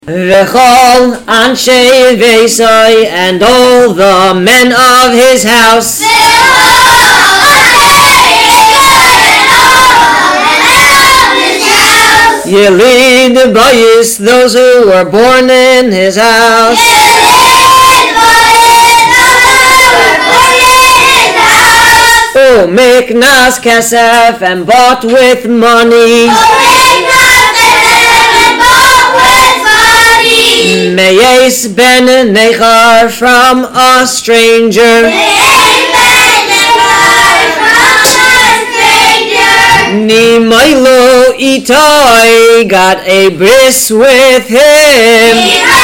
V'chol Anshe Vesai, and all the men of his house. Yelid Bayis, those who were born in his house. Oh, Miknas Kesef, and bought with money. Meyes ben Nechar, from a stranger. Nimailo Itai, got a bris with him.